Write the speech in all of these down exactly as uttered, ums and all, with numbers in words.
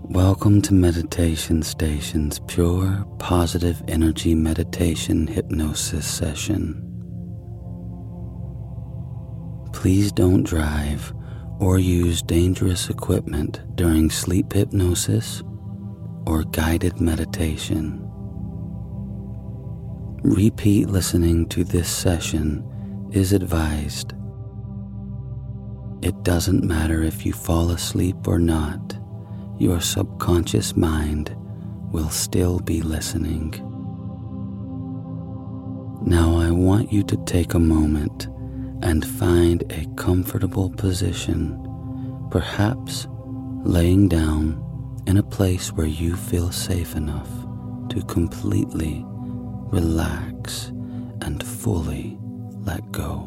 Welcome to Meditation Station's Pure Positive Energy Meditation Hypnosis Session. Please don't drive or use dangerous equipment during sleep hypnosis or guided meditation. Repeat listening to this session is advised. It doesn't matter if you fall asleep or not. Your subconscious mind will still be listening. Now I want you to take a moment and find a comfortable position, perhaps laying down in a place where you feel safe enough to completely relax and fully let go.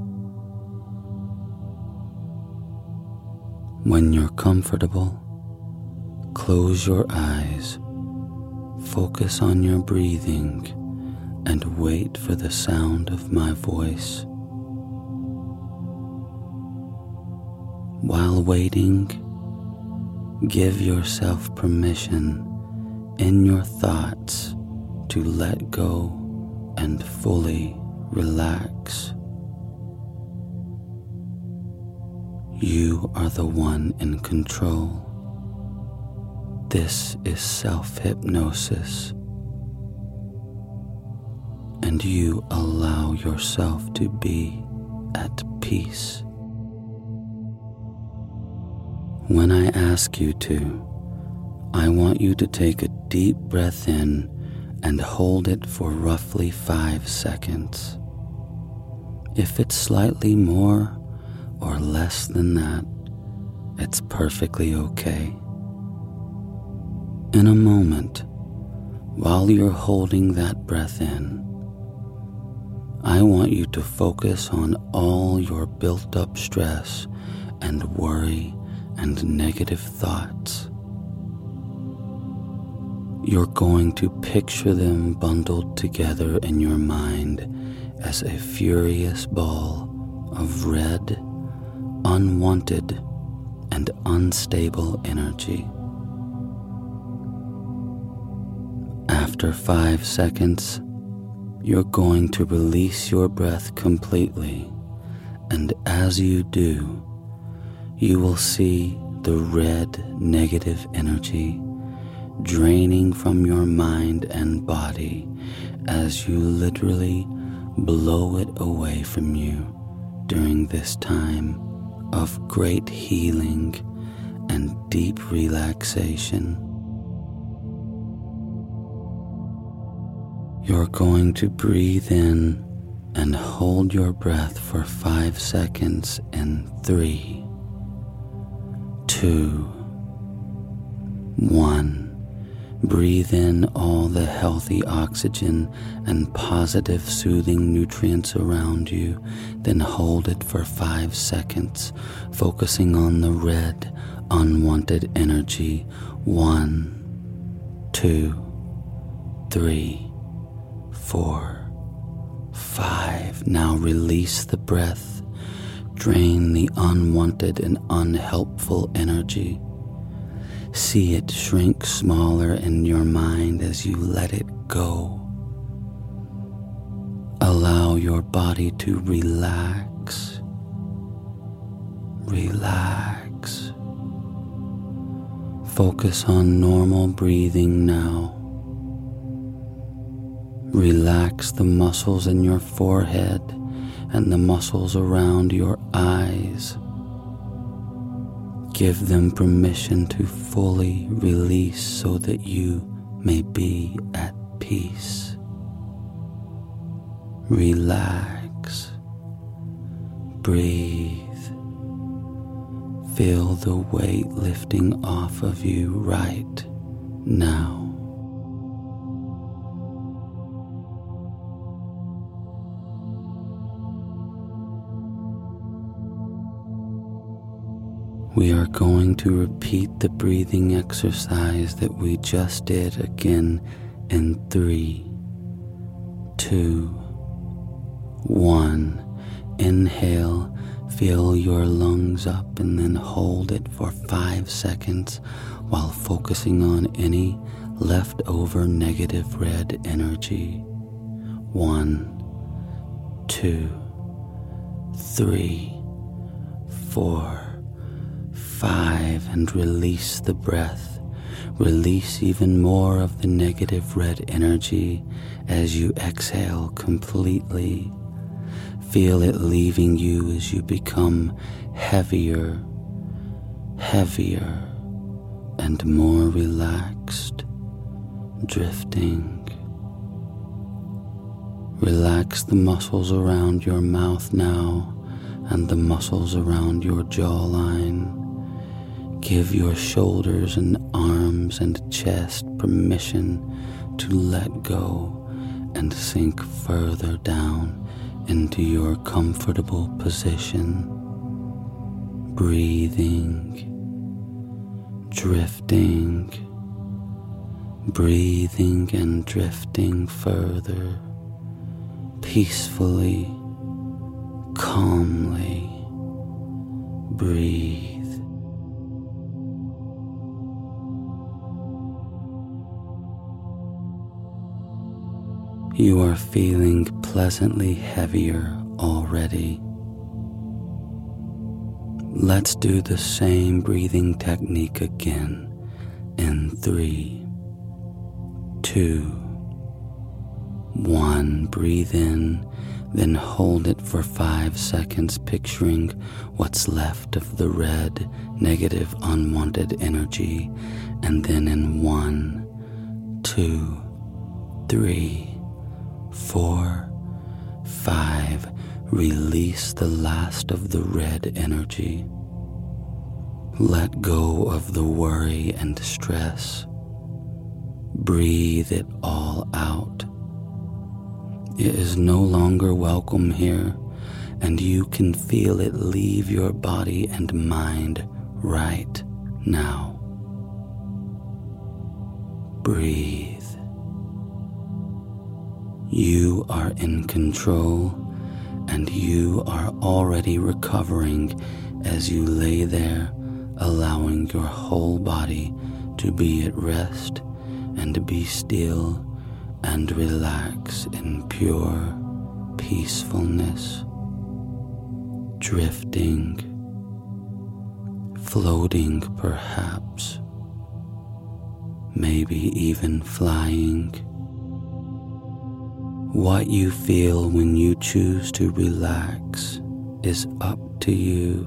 When you're comfortable, close your eyes, focus on your breathing, and wait for the sound of my voice. While waiting, give yourself permission in your thoughts to let go and fully relax. You are the one in control. This is self-hypnosis, and you allow yourself to be at peace. When I ask you to, I want you to take a deep breath in and hold it for roughly five seconds. If it's slightly more or less than that, it's perfectly okay. In a moment, while you're holding that breath in, I want you to focus on all your built-up stress and worry and negative thoughts. You're going to picture them bundled together in your mind as a furious ball of red, unwanted, and unstable energy. After five seconds, you're going to release your breath completely, and as you do, you will see the red negative energy draining from your mind and body as you literally blow it away from you during this time of great healing and deep relaxation. You're going to breathe in and hold your breath for five seconds in three, two, one. Breathe in all the healthy oxygen and positive soothing nutrients around you, then hold it for five seconds, focusing on the red, unwanted energy. One, two, three, four, five. Now release the breath. Drain the unwanted and unhelpful energy. See it shrink smaller in your mind as you let it go. Allow your body to relax. Relax. Focus on normal breathing now. Relax the muscles in your forehead and the muscles around your eyes. Give them permission to fully release so that you may be at peace. Relax. Breathe. Feel the weight lifting off of you right now. We are going to repeat the breathing exercise that we just did again in three, two, one. Inhale, Fill your lungs up and then hold it for five seconds while focusing on any leftover negative red energy. One, two, three, four, five, and release the breath. Release even more of the negative red energy as you exhale completely. Feel it leaving you as you become heavier, heavier, and more relaxed, drifting. Relax the muscles around your mouth now and the muscles around your jawline. Give your shoulders and arms and chest permission to let go and sink further down into your comfortable position. Breathing, drifting, breathing and drifting further, peacefully, calmly. Breathe. You are feeling pleasantly heavier already. Let's do the same breathing technique again in three, two, one. Breathe in, then hold it for five seconds, picturing what's left of the red, negative, unwanted energy, and then in one, two, three, four, five, release the last of the red energy. Let go of the worry and stress. Breathe it all out. It is no longer welcome here, and you can feel it leave your body and mind right now. Breathe. You are in control, and you are already recovering as you lay there, allowing your whole body to be at rest and to be still and relax in pure peacefulness, drifting, floating perhaps, maybe even flying. What you feel when you choose to relax is up to you.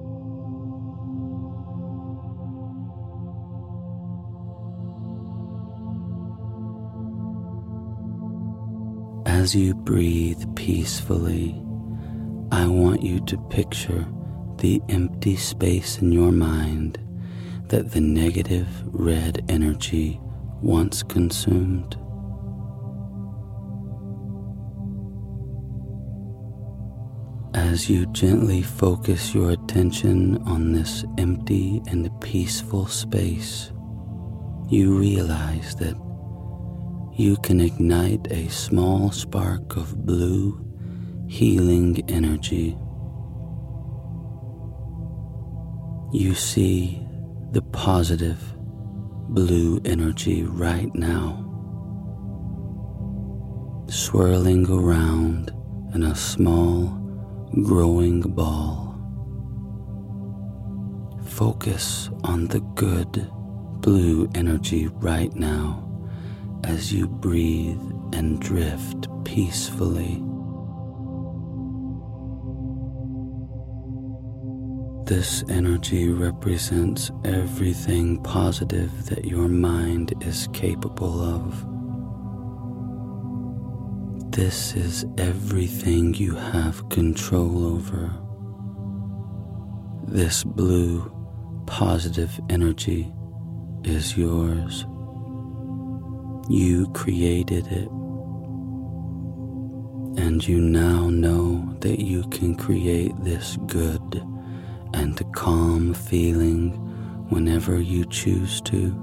As you breathe peacefully, I want you to picture the empty space in your mind that the negative red energy once consumed. As you gently focus your attention on this empty and peaceful space, you realize that you can ignite a small spark of blue, healing energy. You see the positive blue energy right now, swirling around in a small, growing ball. Focus on the good blue energy right now as you breathe and drift peacefully. This energy represents everything positive that your mind is capable of. This is everything you have control over. This blue, positive energy is yours. You created it, and you now know that you can create this good and calm feeling whenever you choose to.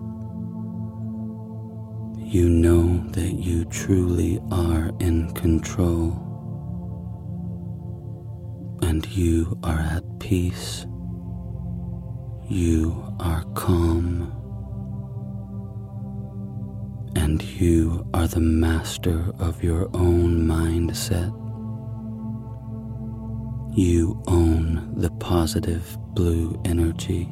You know that you truly are in control, and You are at peace. You are calm. And you are the master of your own mindset. You own the positive blue energy.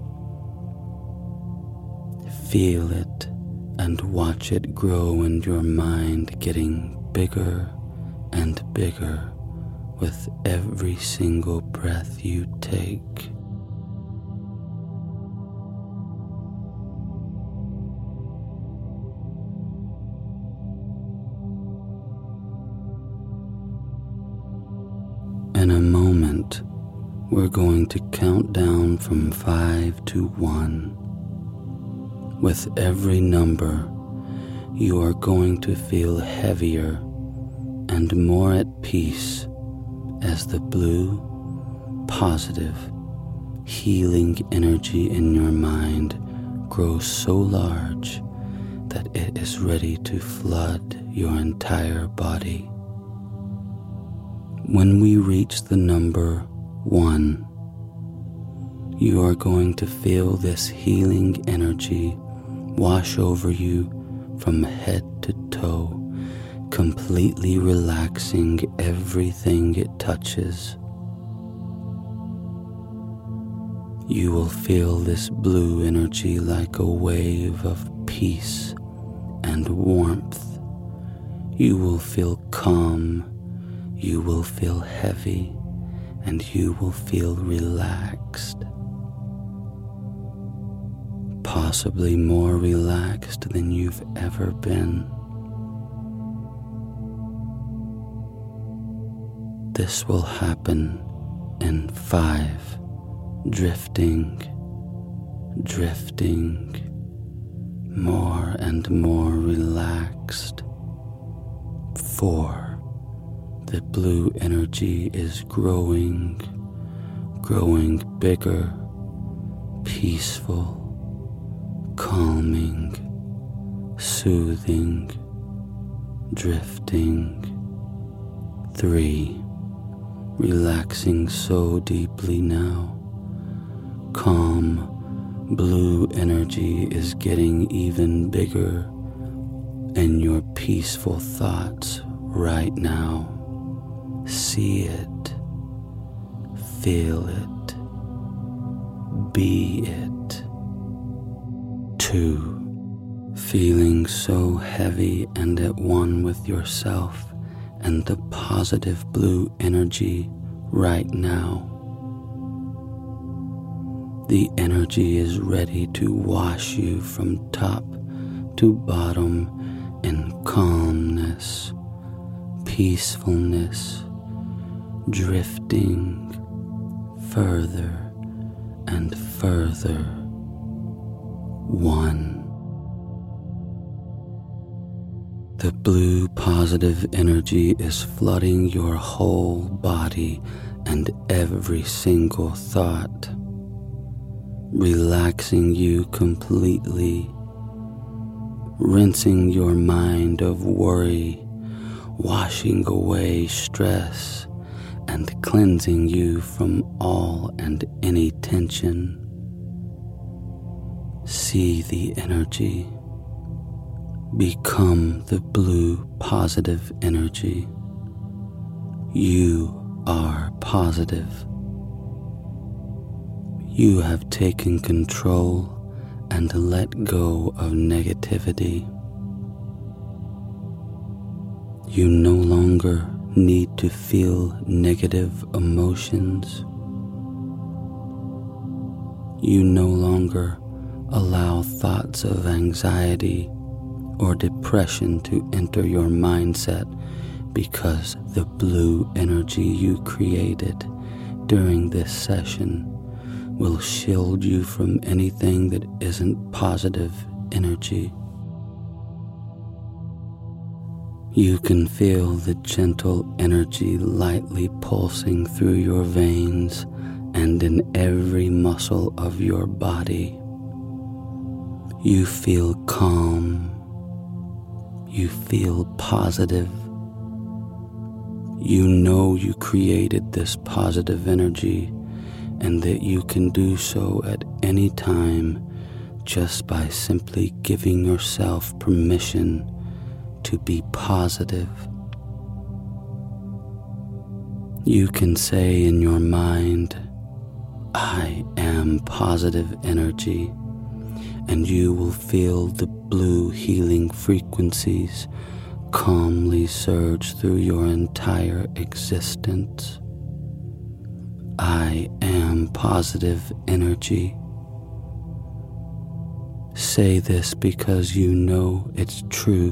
Feel it and watch it grow in your mind, getting bigger and bigger with every single breath you take. In a moment, we're going to count down from five to one. With every number, you are going to feel heavier and more at peace as the blue, positive, healing energy in your mind grows so large that it is ready to flood your entire body. When we reach the number one, you are going to feel this healing energy wash over you from head to toe, completely relaxing everything it touches. You will feel this blue energy like a wave of peace and warmth. You will feel calm. You will feel heavy, and you will feel relaxed. Possibly more relaxed than you've ever been. This will happen in five, drifting, drifting, more and more relaxed. Four. The blue energy is growing, growing bigger, peaceful, calming, soothing, drifting. Three, relaxing so deeply now. Calm, blue energy is getting even bigger in your peaceful thoughts right now. See it, feel it, be it. Two, feeling so heavy and at one with yourself and the positive blue energy right now. The energy is ready to wash you from top to bottom in calmness, peacefulness, drifting further and further. One. The blue positive energy is flooding your whole body and every single thought, relaxing you completely, rinsing your mind of worry, washing away stress, and cleansing you from all and any tension. See the energy. Become the blue positive energy. You are positive. You have taken control and let go of negativity. You no longer need to feel negative emotions. You no longer allow thoughts of anxiety or depression to enter your mindset because the blue energy you created during this session will shield you from anything that isn't positive energy. You can feel the gentle energy lightly pulsing through your veins and in every muscle of your body. You feel calm. You feel positive. You know you created this positive energy and that you can do so at any time just by simply giving yourself permission to be positive. You can say in your mind, I am positive energy, and you will feel the blue healing frequencies calmly surge through your entire existence. I am positive energy. Say this because you know it's true.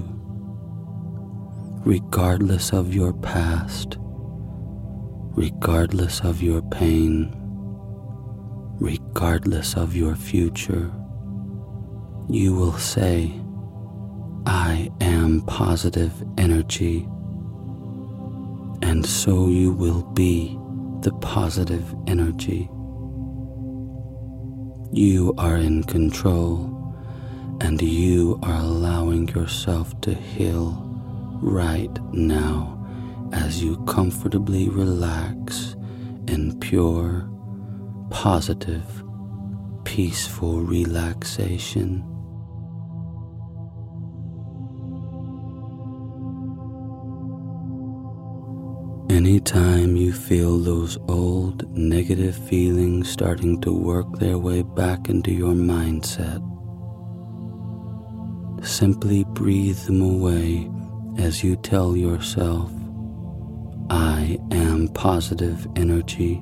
Regardless of your past, regardless of your pain, regardless of your future, you will say, I am positive energy, and so you will be the positive energy. You are in control, and you are allowing yourself to heal right now as you comfortably relax in pure, positive, peaceful relaxation. Anytime you feel those old negative feelings starting to work their way back into your mindset, simply breathe them away as you tell yourself, I am positive energy.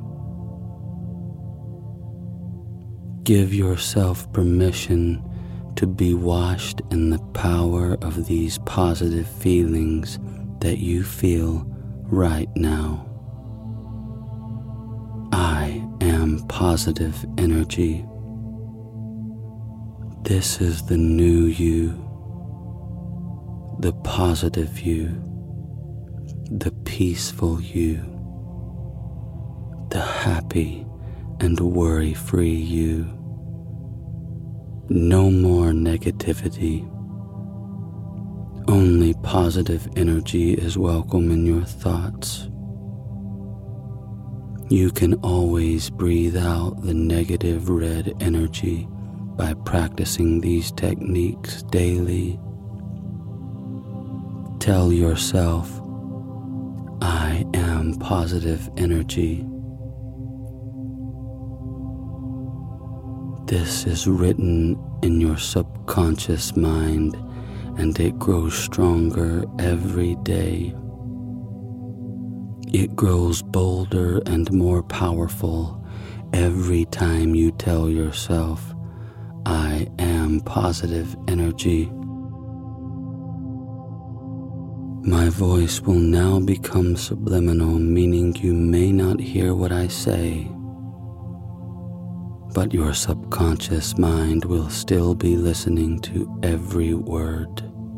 Give yourself permission to be washed in the power of these positive feelings that you feel right now. I am positive energy. This is the new you, the positive you, the peaceful you, the happy and worry-free you. No more negativity. Only positive energy is welcome in your thoughts. You can always breathe out the negative red energy by practicing these techniques daily. Tell yourself, I am positive energy. This is written in your subconscious mind, and it grows stronger every day. It grows bolder and more powerful every time you tell yourself, I am positive energy. My voice will now become subliminal, meaning you may not hear what I say, but your subconscious mind will still be listening to every word.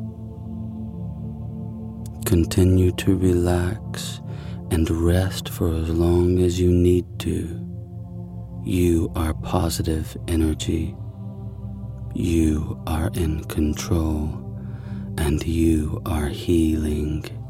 Continue to relax and rest for as long as you need to. You are positive energy. You are in control, and you are healing.